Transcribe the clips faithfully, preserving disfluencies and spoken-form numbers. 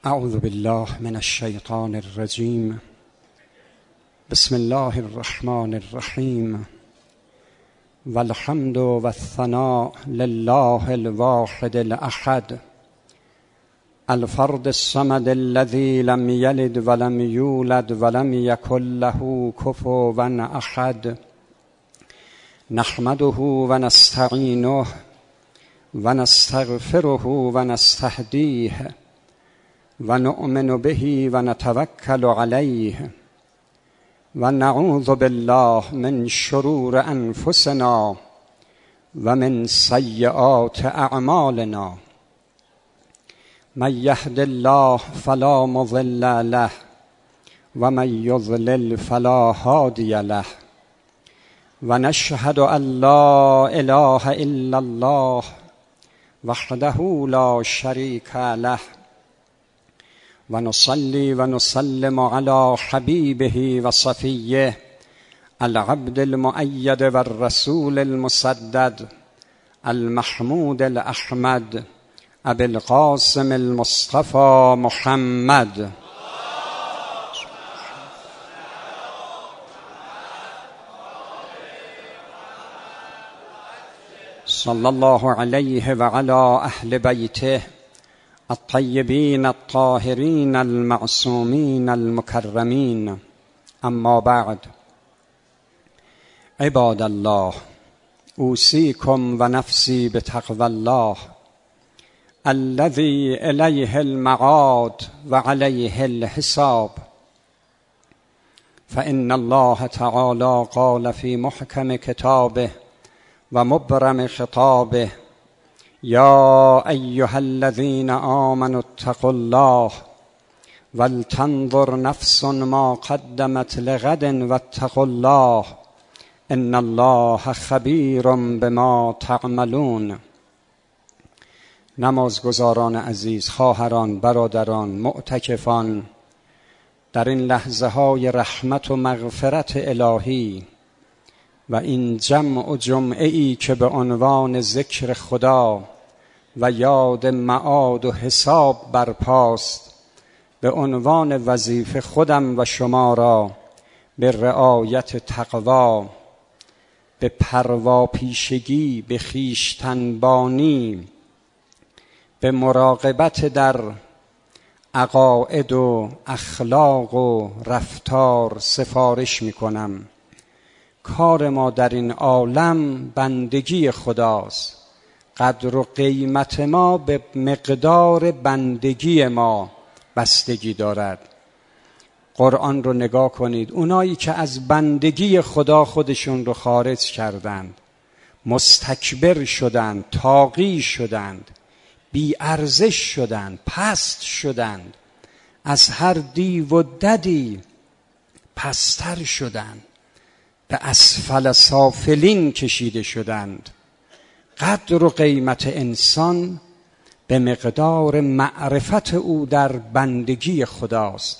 اعوذ بالله من الشیطان الرجیم. بسم الله الرحمن الرحیم. والحمد والثناء لله الواحد الأحد الفرد الصمد الذي لم يلد ولم يولد ولم يكن له كفوا أحد. نحمده ونستعينه ونستغفره ونستهديه ونؤمن به ونتوكل عليه ونعوذ بالله من شرور أنفسنا ومن سيئات أعمالنا. من يهد الله فلا مضل له ومن يضلل فلا هادي له. ونشهد أن لا إله إلا الله وحده لا شريك له ونصلي ونسلم على حبيبه وصفيه العبد المؤيد والرسول المسدد المحمود الأحمد أبي القاسم المصطفى محمد صلى الله عليه وعلى أهل بيته الطيبين الطاهرين المعصومين المكرمين. اما بعد، عباد الله، اوصيكم ونفسي بتقوى الله الذي إليه المعاد وعليه الحساب. فإن الله تعالى قال في محكم كتابه ومبرم خطابه: يا أيها الذين آمنوا اتقوا الله ولتنظر نفس ما قدمت لغد واتقوا الله إن الله خبیر بما تعملون. نمازگزاران عزیز، خواهران، برادران، معتکفان، در این لحظه های رحمت و مغفرت الهی و این جمع و جمعه ای که به عنوان ذکر خدا و یاد معاد و حساب برپاست، به عنوان وظیفه خودم و شما را به رعایت تقوا، به پرواپیشگی، به خویشتنبانی، به مراقبت در عقاید و اخلاق و رفتار سفارش می کنم. کار ما در این عالم بندگی خداست. قدر و قیمت ما به مقدار بندگی ما بستگی دارد. قرآن رو نگاه کنید. اونایی که از بندگی خدا خودشون رو خارج کردند، مستکبر شدند، طاغی شدند، بی ارزش شدند، پست شدند، از هر دیو و ددی پستر شدند، به اسفل سافلین کشیده شدند. قدر و قیمت انسان به مقدار معرفت او در بندگی خداست.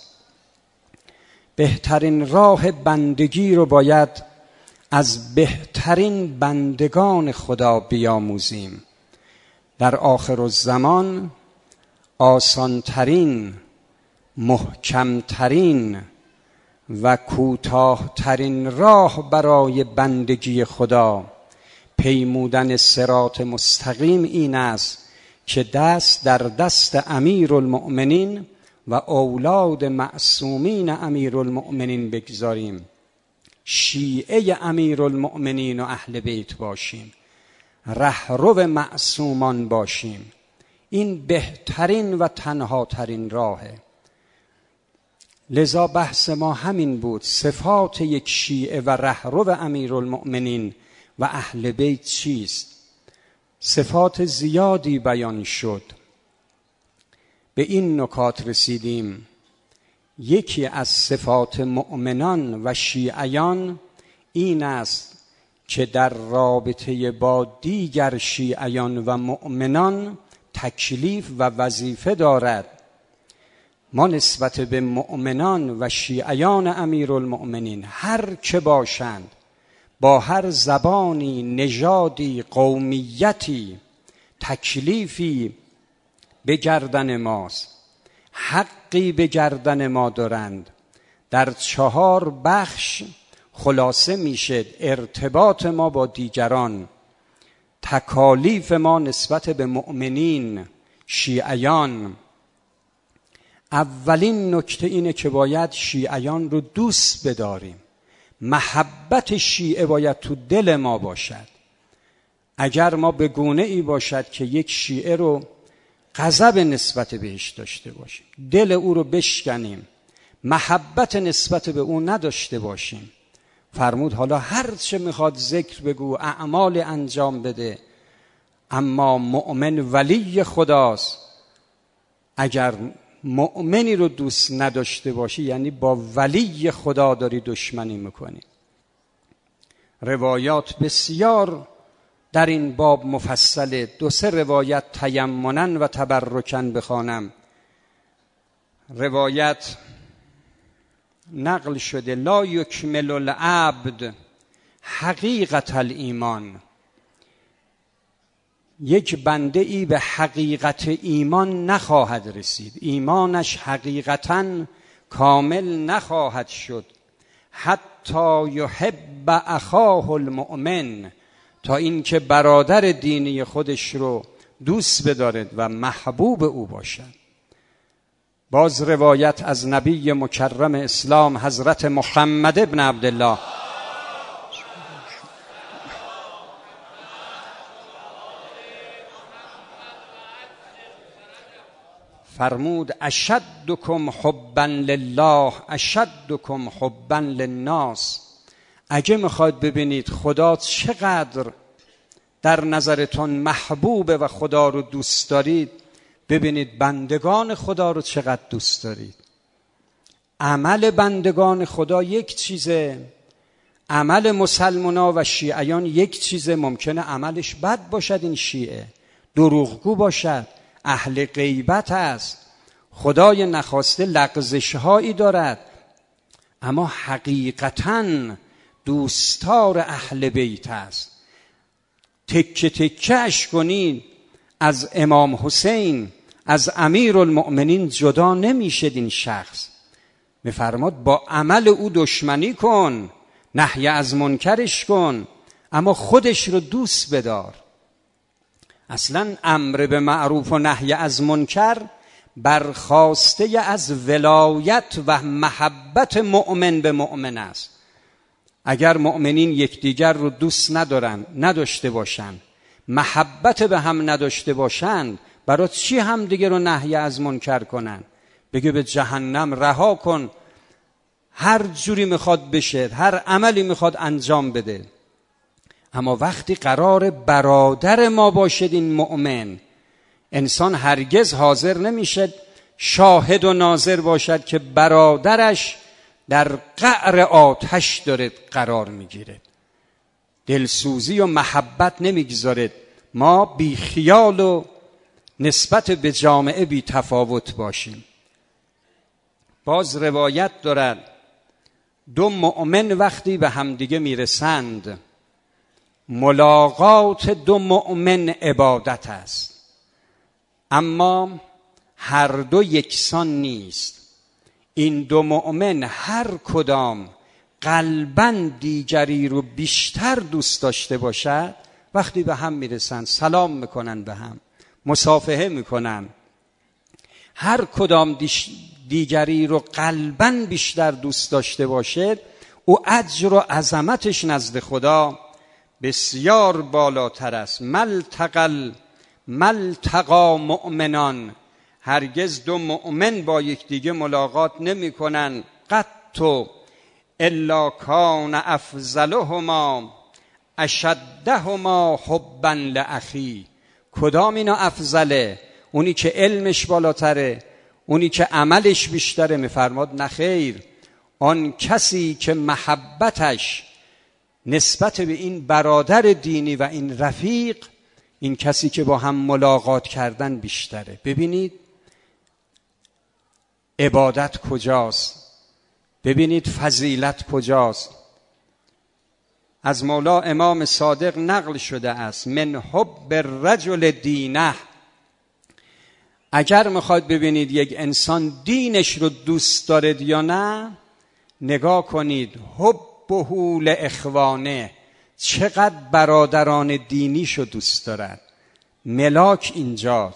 بهترین راه بندگی رو باید از بهترین بندگان خدا بیاموزیم. در آخر الزمان آسانترین، محکمترین و کوتاهترین راه برای بندگی خدا، پیمودن صراط مستقیم، این است که دست در دست امیرالمؤمنین و اولاد معصومین امیرالمؤمنین بگذاریم. شیعه امیرالمؤمنین و اهل بیت باشیم، رهرو معصومان باشیم. این بهترین و تنها ترین راهه. لذا بحث ما همین بود: صفات یک شیعه و رهرو امیرالمؤمنین و اهل بیت چیست؟ صفات زیادی بیان شد. به این نکات رسیدیم. یکی از صفات مؤمنان و شیعیان این است که در رابطه با دیگر شیعیان و مؤمنان تکلیف و وظیفه دارد. ما نسبت به مؤمنان و شیعیان امیرالمؤمنین هر که باشند، با هر زبانی، نژادی، قومیتی، تکلیفی به گردن ماست. حقی به گردن ما دارند. در چهار بخش خلاصه میشه ارتباط ما با دیگران، تکالیف ما نسبت به مؤمنین شیعیان. اولین نکته اینه که باید شیعیان رو دوست بداریم. محبت شیعه باید تو دل ما باشد. اگر ما به گونه ای باشد که یک شیعه رو غضب نسبت بهش داشته باشیم، دل او رو بشکنیم، محبت نسبت به او نداشته باشیم، فرمود حالا هر چه میخواد ذکر بگو، اعمال انجام بده، اما مؤمن ولی خداست. اگر مؤمنی رو دوست نداشته باشی یعنی با ولی خدا داری دشمنی میکنی. روایات بسیار در این باب مفصله. دو سه روایت تیمناً و تبرکاً بخوانم. روایت نقل شده لا یکمل العبد حقیقت الایمان، یک بنده ای به حقیقت ایمان نخواهد رسید، ایمانش حقیقتاً کامل نخواهد شد، حتی یحب اخاه المؤمن، تا اینکه برادر دینی خودش رو دوست بدارد و محبوب او باشد. باز روایت از نبی مکرم اسلام حضرت محمد ابن عبدالله فرمود اشدکم حبا لله اشدکم حبا للناس. اگه میخواید ببینید خدا چقدر در نظرتون محبوبه و خدا رو دوست دارید، ببینید بندگان خدا رو چقدر دوست دارید. عمل بندگان خدا یک چیزه، عمل مسلمانا و شیعیان یک چیزه. ممکنه عملش بد باشد، این شیعه دروغگو باشد، اهل غیبت است، خدای نخواسته لغزش هایی دارد، اما حقیقتاً دوستار اهل بیت است. تکه تکه اش کنید از امام حسین، از امیر المؤمنین جدا نمیشد. این شخص میفرماد با عمل او دشمنی کن، نهی از منکرش کن، اما خودش رو دوست بدار. اصلا امر به معروف و نهی از منکر برخواسته از ولایت و محبت مؤمن به مؤمن است. اگر مؤمنین یکدیگر رو دوست ندارن، نداشته باشن، محبت به هم نداشته باشند، برای چی هم دیگه رو نهی از منکر کنن؟ بگه به جهنم رها کن، هر جوری میخواد بشه، هر عملی میخواد انجام بده. اما وقتی قرار برادر ما باشد این مؤمن، انسان هرگز حاضر نمیشه شاهد و ناظر باشد که برادرش در قعر آتش داره قرار میگیره. دلسوزی و محبت نمیگذارد ما بی خیال و نسبت به جامعه بی تفاوت باشیم. باز روایت دارد دو مؤمن وقتی به همدیگه میرسند، ملاقات دو مؤمن عبادت است، اما هر دو یکسان نیست. این دو مؤمن هر کدام قلباً دیگری رو بیشتر دوست داشته باشد، وقتی به هم میرسن سلام میکنن، به هم مصافحه میکنن. هر کدام دیگری رو قلباً بیشتر دوست داشته باشد، او اجر و عظمتش نزد خدا بسیار بالاتر است. ملتقل ملتقا مؤمنان، هرگز دو مؤمن با یکدیگه ملاقات نمی کنن. قط الا کان افضلهما اشدهما حبا لاخی. کدام اینا افضله؟ اونی که علمش بالاتره، اونی که عملش بیشتره؟ میفرماد نخیر، آن کسی که محبتش نسبت به این برادر دینی و این رفیق، این کسی که با هم ملاقات کردن بیشتره. ببینید عبادت کجاست، ببینید فضیلت کجاست. از مولا امام صادق نقل شده است من حب الرجل دینه اگر میخواد ببینید یک انسان دینش رو دوست دارد یا نه، نگاه کنید حبه لاخوانه، چقدر برادران دینیشو دوست دارد. ملاک اینجاست.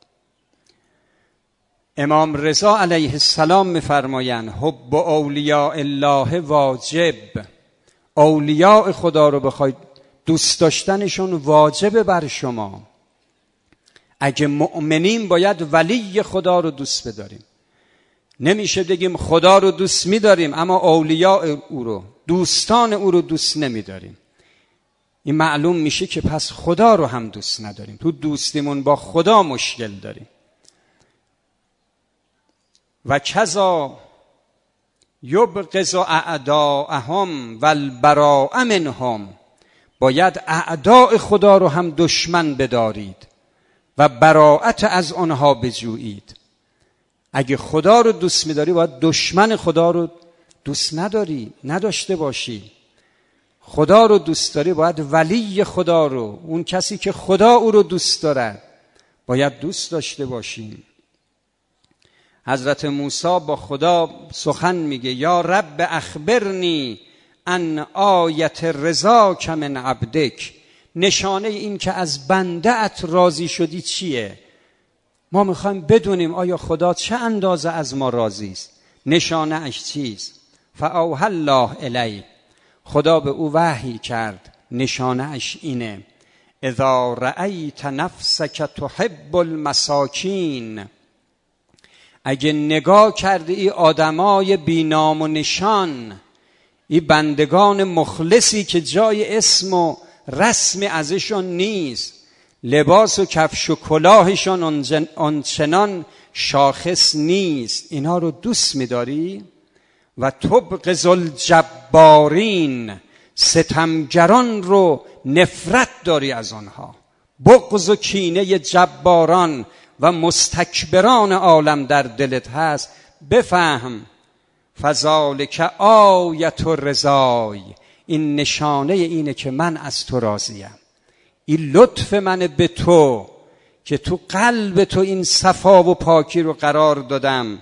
امام رضا علیه السلام میفرمایند حب اولیاء الله واجب. اولیاء خدا رو بخواید دوست داشتنشون واجبه بر شما. اگه مؤمنین باید ولی خدا رو دوست بداریم. نمیشه بگیم خدا رو دوست میداریم اما اولیاء او رو، دوستان او رو دوست نمیداریم. این معلوم میشه که پس خدا رو هم دوست نداریم. تو دوستیمون با خدا مشکل داریم. و کذا یبغض اعداءهم والبراء منهم، باید اعداء خدا رو هم دشمن بدارید و براءت از آنها بجویید. اگه خدا رو دوست می‌داری باید دشمن خدا رو دوست نداری، نداشته باشی. خدا رو دوست داری باید ولی خدا رو، اون کسی که خدا او رو دوست دارد، باید دوست داشته باشیم. حضرت موسی با خدا سخن میگه یا رب اخبرنی ان آیت رضاک من عبدک، نشانه این که از بنده ات راضی شدی چیه؟ ما میخوایم بدونیم آیا خدا چه اندازه از ما راضی است. نشانه اش چیست؟ فاوحی الله الی، خدا به او وحی کرد، نشانه اش اینه اذا رأیت نفسک تحب المساکین، اگه نگاه کردی ای آدمای بینام و نشان، ای بندگان مخلصی که جای اسم و رسمی ازشون نیست، لباس و کفش و کلاهشون آنچنان شاخص نیست، اینا رو دوست می‌داری؟ و تبغض الجبارین، ستمگران رو نفرت داری از آنها. بغض و کینه جباران و مستکبران عالم در دلت هست، بفهم فذالک آیت رضای، این نشانه اینه که من از تو راضیم. این لطف من به تو که تو قلب تو این صفا و پاکی رو قرار دادم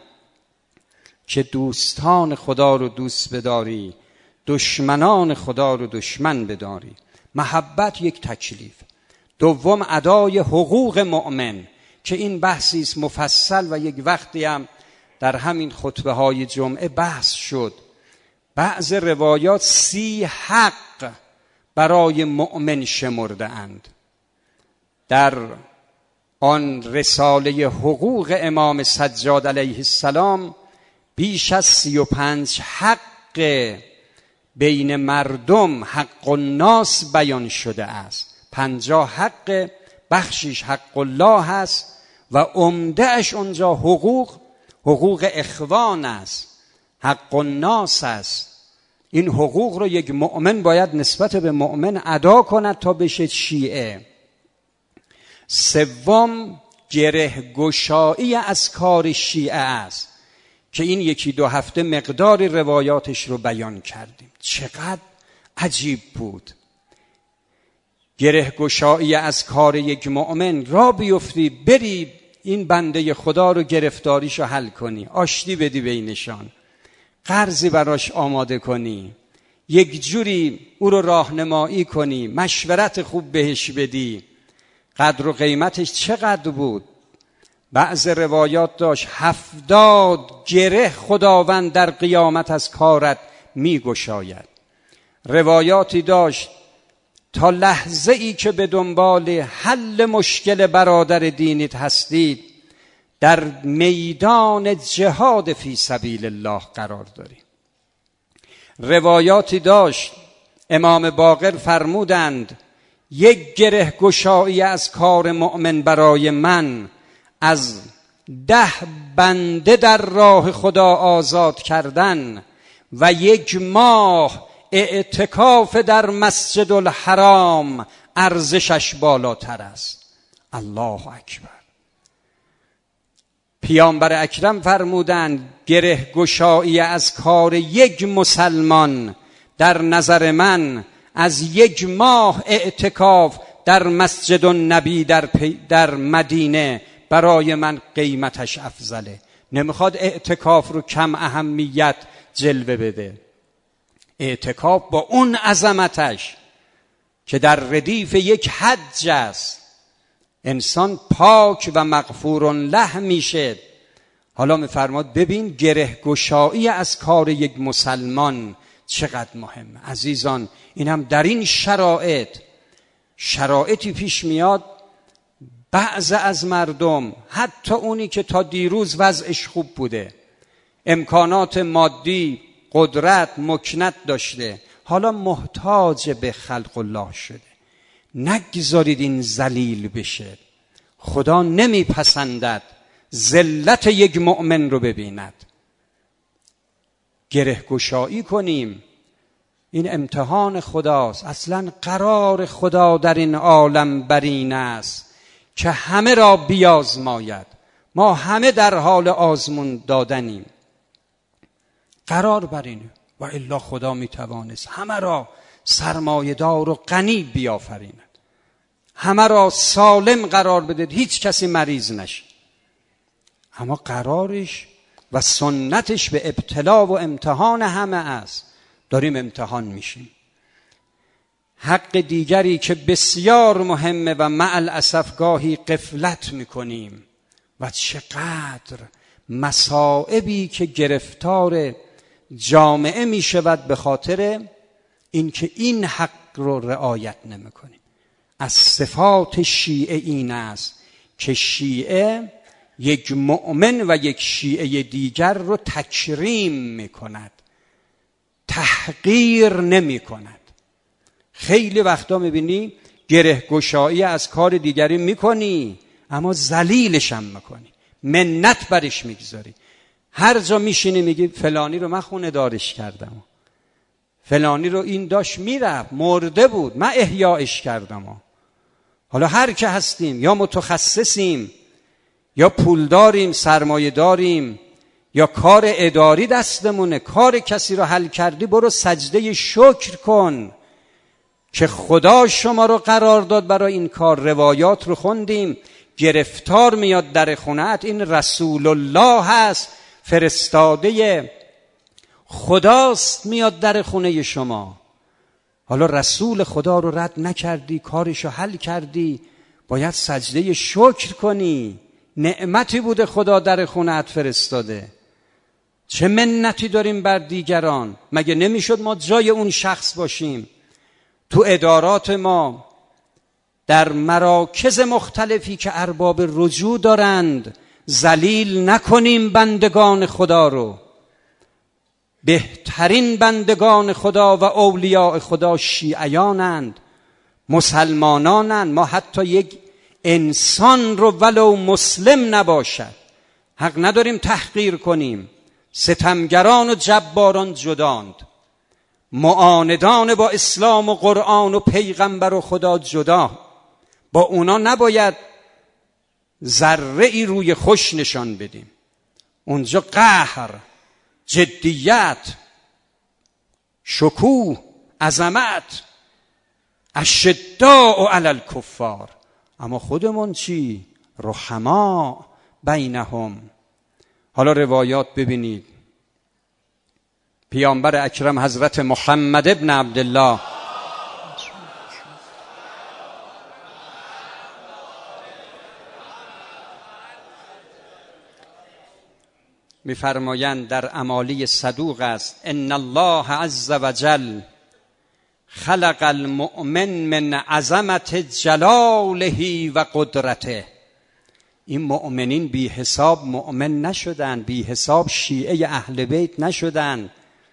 که دوستان خدا رو دوست بداری، دشمنان خدا رو دشمن بداری. محبت یک تکلیف. دوم ادای حقوق مؤمن که این بحثی است مفصل و یک وقتی هم در همین خطبه های جمعه بحث شد. بعض روایات سی حق برای مؤمن شمرده اند. در آن رساله حقوق امام سجاد علیه السلام بیش از سی و پنج حق بین مردم، حق الناس بیان شده است. پنجاه حق، بخشیش حق الله هست و عمدهش اونجا حقوق حقوق اخوان است، حق الناس است. این حقوق رو یک مؤمن باید نسبت به مؤمن ادا کند تا بشه شیعه. سوم گره گشایی از کار شیعه است که این یکی دو هفته مقدار روایاتش رو بیان کردیم. چقدر عجیب بود. گره گشایی از کار یک مؤمن، را بیفتی بری این بنده خدا رو گرفتاریشو حل کنی، آشتی بدی بینشان، قرضی براش آماده کنی، یک جوری او رو راهنمایی کنی، مشورت خوب بهش بدی. قدر و قیمتش چقدر بود؟ بعض روایات داشت هفتاد گره خداوند در قیامت از کارت می گشاید. روایاتی داشت تا لحظه ای که به دنبال حل مشکل برادر دینیت هستید در میدان جهاد فی سبیل الله قرار داری. روایاتی داشت امام باقر فرمودند یک گره گشایی از کار مؤمن برای من از ده بنده در راه خدا آزاد کردن و یک ماه اعتکاف در مسجد الحرام ارزشش بالاتر است. الله اکبر. پیامبر اکرم فرمودند گره گشایی از کار یک مسلمان در نظر من از یک ماه اعتکاف در مسجد النبی در, در مدینه برای من قیمتش افضله. نمیخواد اعتکاف رو کم اهمیت جلوه بده. اعتکاف با اون عظمتش که در ردیف یک حج است، انسان پاک و مغفور له میشه. حالا میفرماد ببین گره گشایی از کار یک مسلمان چقدر مهمه. عزیزان این هم در این شرایط شرایطی پیش میاد بعض از مردم، حتی اونی که تا دیروز وضعش خوب بوده، امکانات مادی، قدرت، مکنت داشته، حالا محتاج به خلق الله شده. نگذارید این ذلیل بشه. خدا نمیپسندد ذلت یک مؤمن رو ببیند. گره گشایی کنیم. این امتحان خداست. اصلا قرار خدا در این عالم بر این است که همه را بیازماید. ما همه در حال آزمون دادنیم. قرار بر اینه. و الا خدا میتوانست همه را سرمایه‌دار و غنی بیافریند، همه را سالم قرار بده، هیچ کسی مریض نشه. اما قرارش و سنتش به ابتلا و امتحان همه است. داریم امتحان میشیم. حق دیگری که بسیار مهمه و مع الاسف گاهی غفلت میکنیم و چقدر مصائبی که گرفتار جامعه میشود به خاطر اینکه این حق رو رعایت نمیکنیم. از صفات شیعه این است که شیعه یک مؤمن و یک شیعه دیگر رو تکریم میکند، تحقیر نمی کند. خیلی وقتا میبینی گره گشایی از کار دیگری میکنی اما ذلیلش هم میکنی، منت برش میگذاری. هر جا میشینی میگی فلانی رو من خونه دارش کردم، فلانی رو این داشت میرفت مرده بود من احیاش کردم. حالا هر که هستیم، یا متخصصیم یا پول داریم، سرمایه داریم، یا کار اداری دستمونه، کار کسی رو حل کردی، برو سجده شکر کن که خدا شما رو قرار داد برای این کار. روایات رو خوندیم، گرفتار میاد در خونه‌ات، این رسول الله هست، فرستاده خداست، میاد در خونه شما. حالا رسول خدا رو رد نکردی، کارشو حل کردی، باید سجده شکر کنی. نعمتی بوده خدا در خونه‌ات فرستاده. چه منتی داریم بر دیگران؟ مگه نمیشد ما جای اون شخص باشیم؟ تو ادارات ما، در مراکز مختلفی که ارباب رجوع دارند، ذلیل نکنیم بندگان خدا رو. بهترین بندگان خدا و اولیاء خدا شیعیانند، مسلمانانند. ما حتی یک انسان رو ولو مسلم نباشد حق نداریم تحقیر کنیم. ستمگران و جباران جداند، معاندان با اسلام و قرآن و پیغمبر و خدا جدا. با اونا نباید ذره ای روی خوش نشان بدیم. اونجا قهر، جدیت، شکوه، عظمت، اشداء علی الکفار. اما خودمون چی؟ رحما بینهم. حالا روایات ببینید. پیامبر اکرم حضرت محمد ابن عبدالله می‌فرمایند در امالی صدوق است: ان الله عز وجل خلق المؤمن من عظمت جلاله و قدرته. این مؤمنین بی حساب مؤمن نشدن، بی حساب شیعه اهل بیت نشدن.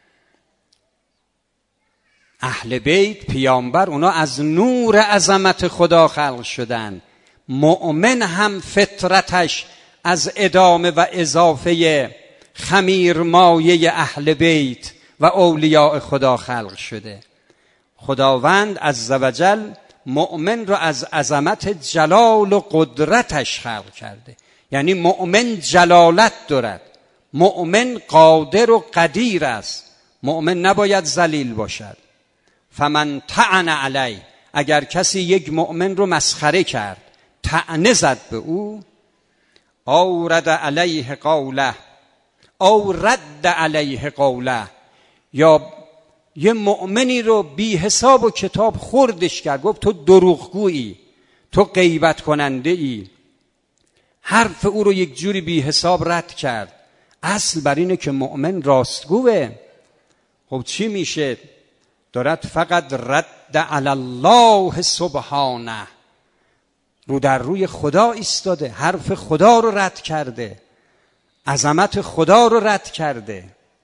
اهل بیت پیامبر اونا از نور عظمت خدا خلق شدن. مؤمن هم فطرتش از ادامه و اضافه خمیر مایه اهل بیت و اولیاء خدا خلق شده. خداوند عزوجل مؤمن رو از عظمت جلال و قدرتش خلق کرده. یعنی مؤمن جلالت دارد، مؤمن قادر و قدیر است، مؤمن نباید ذلیل باشد. فمن طعن علی، اگر کسی یک مؤمن رو مسخره کرد، طعنه زد به او، او رد علیه قوله او رد علیه قوله، یا یه مؤمنی رو بی حساب و کتاب خوردش کرد، گفت تو دروغگویی، تو غیبت کننده ای، حرف او رو یک جوری بی حساب رد کرد. اصل بر اینه که مؤمن راستگوه. خب چی میشه؟ دارد فقط رد علی الله سبحانه، رو در روی خدا ایستاده، حرف خدا رو رد کرده، عظمت خدا رو رد کرده.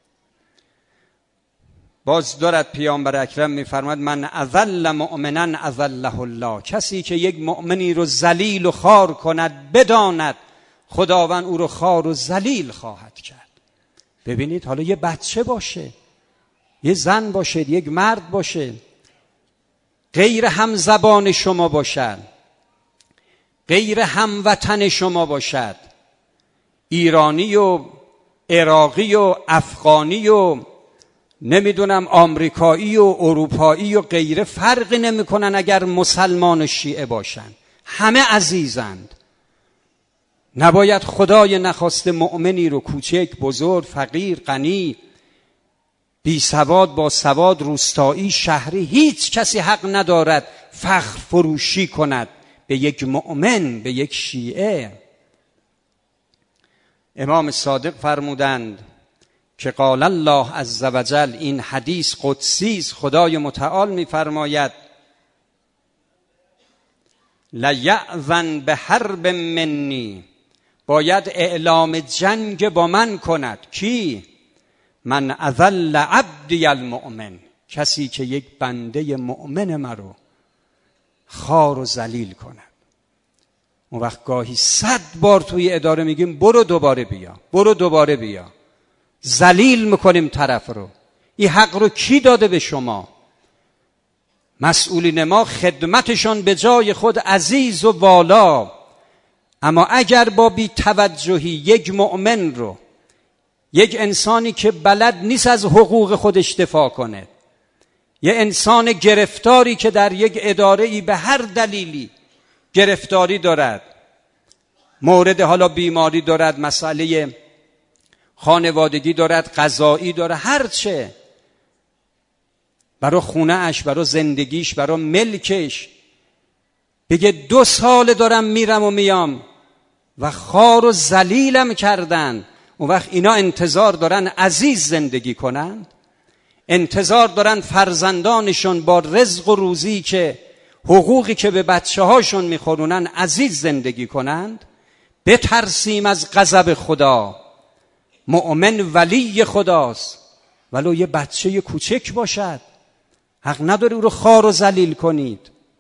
باز دارد پیامبر اکرم میفرماد من اذل مؤمنا اذله الله، کسی که یک مؤمنی رو ذلیل و خوار کند بداند خداوند او رو خوار و ذلیل خواهد کرد. ببینید، حالا یه بچه باشه، یه زن باشه، یک مرد باشه، غیر همزبان شما باشد، غیر هموطن شما باشد، ایرانی و عراقی و افغانی و نمیدونم آمریکایی و اروپایی و غیره فرقی نمیکنن اگر مسلمان و شیعه باشن، همه عزیزند. نباید خدای نخواسته مؤمنی رو کوچک بزرگ، فقیر غنی، بی سواد با سواد، روستایی شهری، هیچ کسی حق ندارد فخر فروشی کند به یک مؤمن، به یک شیعه. امام صادق فرمودند که قال الله عز وجل، این حدیث قدسی است، خدای متعال میفرماید لیأذن به حرب منی، باید اعلام جنگ با من کند. کی؟ من اذل عبدی المؤمن، کسی که یک بنده مؤمن مرو خوار و ذلیل کند. اون وقت گاهی صد بار توی اداره میگیم برو دوباره بیا، برو دوباره بیا، ذلیل میکنیم طرف رو. این حق رو کی داده به شما؟ مسئولین ما خدمتشان به جای خود عزیز و والا، اما اگر با بی توجهی یک مؤمن رو، یک انسانی که بلد نیست از حقوق خودش دفاع کنه، یه انسان گرفتاری که در یک اداره‌ای به هر دلیلی گرفتاری دارد، مورد حالا بیماری دارد، مسئله خانوادگی دارد، قضایی دارد، هرچه، برای خونه اش، برای زندگیش، برای ملکش، بگه دو سال دارم میرم و میام و خار و ذلیلم کردن، اون وقت اینا انتظار دارن عزیز زندگی کنند؟ انتظار دارن فرزندانشون با رزق و روزی که حقوقی که به بچه هاشون میخورونن عزیز زندگی کنند؟ بترسیم از غضب خدا. مؤمن ولی خداست، ولو یه بچه کوچک باشد، حق نداره او رو خوار و ذلیل کنید.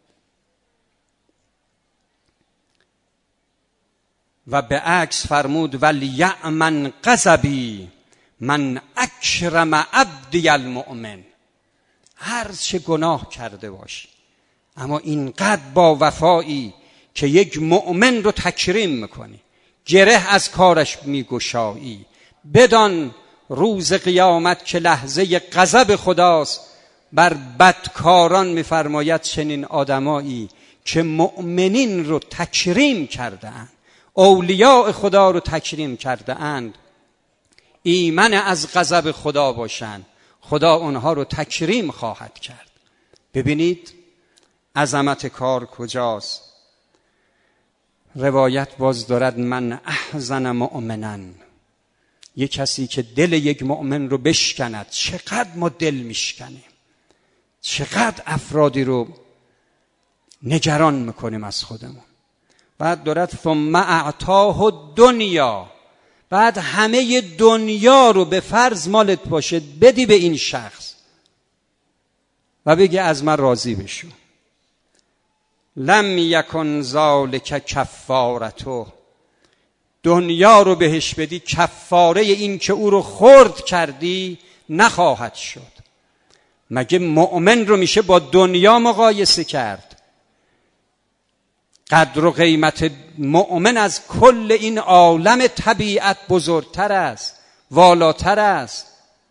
و به عکس فرمود ولیأمن غضبی من اکرم عبدی المؤمن، هر چه گناه کرده باشی اما اینقدر با وفایی که یک مؤمن رو تکریم میکنی، گره از کارش میگشایی، بدان روز قیامت که لحظه غضب خداست بر بدکاران. میفرماید چنین آدمایی که مؤمنین رو تکریم کرده اند، اولیاء خدا رو تکریم کرده اند، ایمن از غضب خدا باشند، خدا اونها رو تکریم خواهد کرد. ببینید عظمت کار کجاست. روایت باز دارد من احزن مؤمنا، یک کسی که دل یک مؤمن رو بشکند. چقدر ما دل میشکنیم، چقدر افرادی رو نگران میکنیم از خودمون. بعد دارد ثم اعطاه دنیا، بعد همه دنیا رو به فرض مالت باشه بدی به این شخص و بگی از من راضی بشو. لم یکن ذالک کفارته، دنیا رو بهش بدی کفاره این که او رو خرد کردی نخواهد شد. مگه مؤمن رو میشه با دنیا مقایسه کرد؟ قدر و قیمت مؤمن از کل این عالم طبیعت بزرگتر است، والاتر است.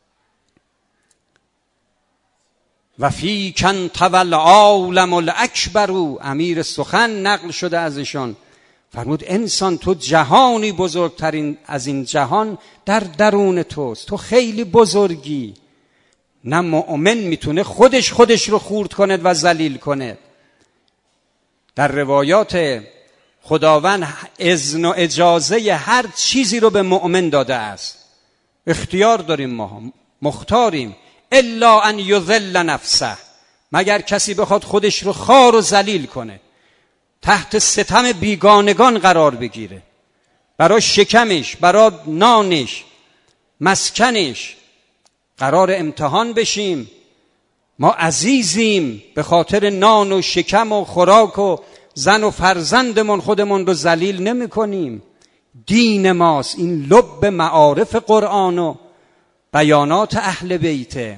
و فی کن طول عالم الاکبر، امیر سخن نقل شده ازشان فرمود انسان تو جهانی بزرگترین از این جهان در درون توست، تو خیلی بزرگی. نه مؤمن میتونه خودش خودش رو خورد کنه و ذلیل کنه. در روایات خداوند اذن و اجازه هر چیزی رو به مؤمن داده است. اختیار داریم، ما مختاریم. الا ان یذل نفسه، مگر کسی بخواد خودش رو خوار و ذلیل کنه، تحت ستم بیگانگان قرار بگیره، برای شکمش، برای نانش، مسکنش قرار امتحان بشیم. ما عزیزیم، به خاطر نان و شکم و خوراک و زن و فرزندمون خودمون رو ذلیل نمی کنیم. دین ماست، این لب معارف قرآن و بیانات اهل بیته.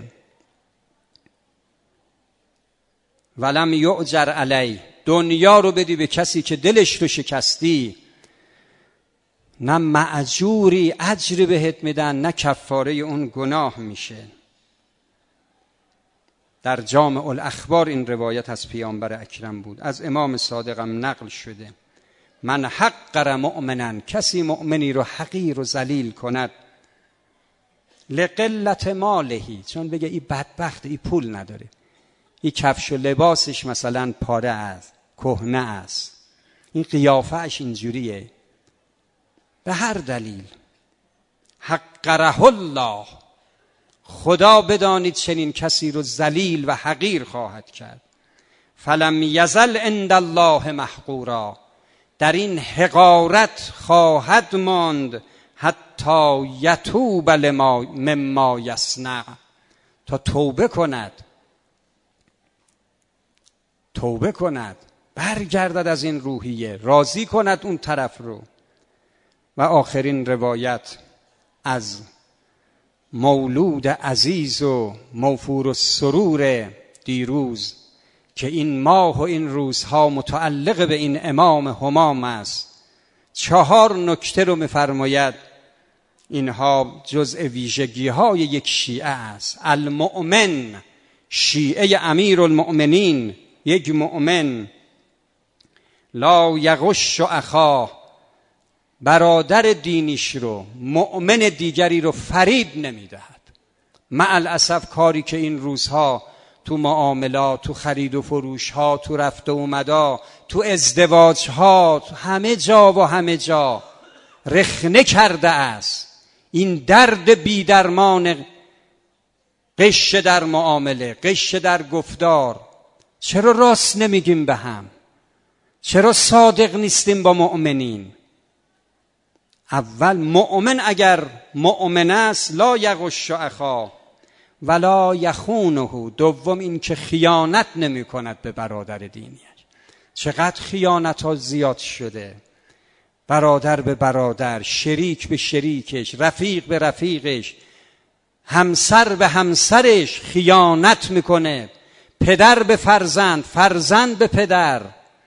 ولم یؤجر علی، دنیا رو بدی به کسی که دلش رو شکستی، نه معجوری اجری بهت میدن، نه کفاره اون گناه میشه. در جامع الاخبار این روایت از پیامبر اکرم بود، از امام صادقم نقل شده. من حقر مؤمنا، کسی مؤمنی رو حقیر و ذلیل کند، لقلت مالهی، چون بگه این بدبخت، این پول نداره، این کفش و لباسش مثلا پاره است، کهنه است، این قیافهش اینجوریه، به هر دلیل. حقره الله، خدا بدانید چنین کسی رو ذلیل و حقیر خواهد کرد. فلم یزل عند الله محقورا، در این حقارت خواهد ماند حتی یتوب لما مما یصنع، تا توبه کند، توبه کند، برگردد از این روحیه، راضی کند اون طرف رو. و آخرین روایت از مولود عزیز و موفور السرور دیروز که این ماه و این روزها متعلق به این امام همام است. چهار نکته رو می‌فرماید، اینها جزء ویژگی های یک شیعه است. المؤمن، شیعه امیر المؤمنین، یک مؤمن، لا یغش اخاه، برادر دینیش رو، مؤمن دیگری رو فریب نمیدهد. مع الاسف کاری که این روزها تو معاملات، تو خرید و فروش ها، تو رفت و اومدا، تو ازدواج ها، همه جا و همه جا رخنه کرده است. این درد بی درمان، غش در معامله، غش در گفتار. چرا راست نمیگیم به هم؟ چرا صادق نیستیم با مؤمنین؟ اول مؤمن اگر مؤمن است لا یغش اخاه ولا یخونه. دوم این که خیانت نمی کند به برادر دینیش. چقدر خیانت ها زیاد شده، برادر به برادر، شریک به شریکش، رفیق به رفیقش، همسر به همسرش خیانت میکنه، پدر به فرزند، فرزند به پدر.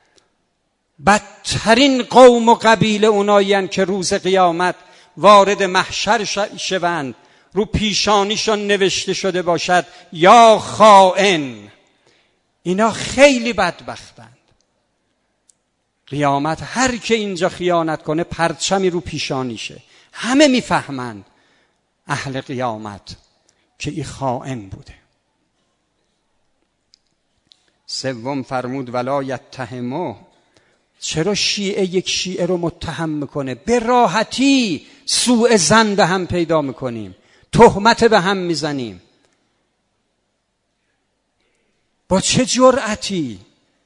بدترین قوم و قبیله اونایین که روز قیامت وارد محشر شوند، رو پیشانیشان نوشته شده باشد یا خائن. اینا خیلی بدبختند. قیامت هر که اینجا خیانت کنه پرچمی رو پیشانیشه، همه میفهمند اهل قیامت که این خائن بوده. سوم فرمود ولا یتهمه، چرا شیعه یک شیعه رو متهم میکنه؟ به راحتی سوء ظن به هم پیدا میکنیم، تهمت به هم میزنیم. با چه جرأتی؟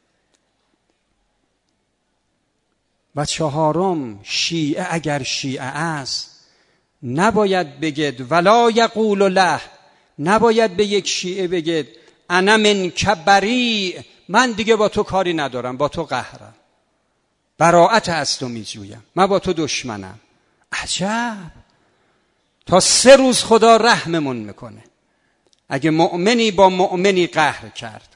و چهارم، شیعه اگر شیعه است نباید بگید ولا یقول له، نباید به یک شیعه بگید انا منک بریء، من دیگه با تو کاری ندارم، با تو قهرم، براءت از تو میجویم، من با تو دشمنم. عجب، تا سه روز خدا رحممون میکنه. اگه مؤمنی با مؤمنی قهر کرد،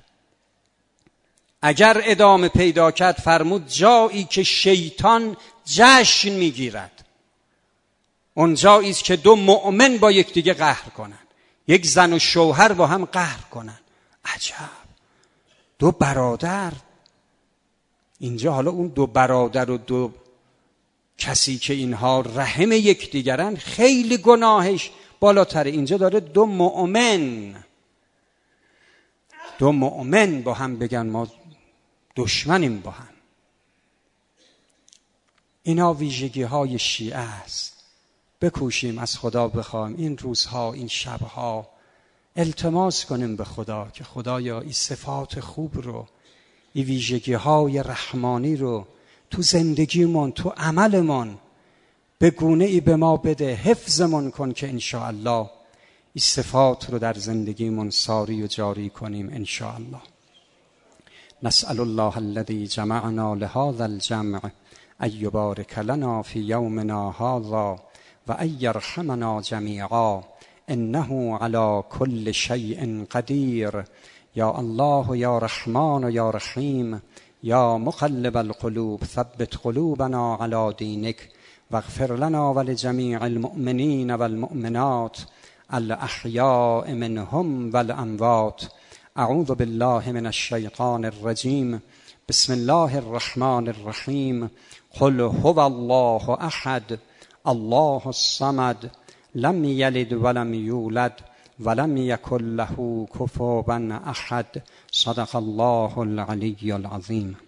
اگر ادامه پیدا کرد، فرمود جایی که شیطان جشن میگیرد، اون جایی است که دو مؤمن با یکدیگه قهر کنن، یک زن و شوهر با هم قهر کنن. عجب، دو برادر. اینجا حالا اون دو برادر و دو کسی که اینها رحم یکدیگرن خیلی گناهش بالاتره. اینجا داره دو مؤمن دو مؤمن با هم بگن ما دشمنیم با هم. اینا ویژگی های شیعه است. بکوشیم از خدا بخوایم این روزها این شبها التماس کنیم به خدا که خدایا این صفات خوب رو، این ویژگی های رحمانی رو تو زندگیمون، تو عملمون به گونه ای به ما بده، حفظمون کن که انشاءالله این صفات رو در زندگیمون ساری و جاری کنیم انشاءالله. نسأل الله الذي جمعنا لهذا الجمع ان یبارک لنا فی یومنا هذا و ان یرحمنا جمیعا انه على كل شیء قدیر. یا الله یا رحمان یا رحیم یا مقلب القلوب ثبت قلوبنا على دینک واغفر لنا ولجمیع المؤمنین والمؤمنات الاحیاء منهم والاموات. اعوذ بالله من الشیطان الرجیم. بسم الله الرحمن الرحیم. قل هو الله احد الله الصمد لم یلد ولم یولد ولم یکن له کفوا احد. صدق الله العلی العظیم.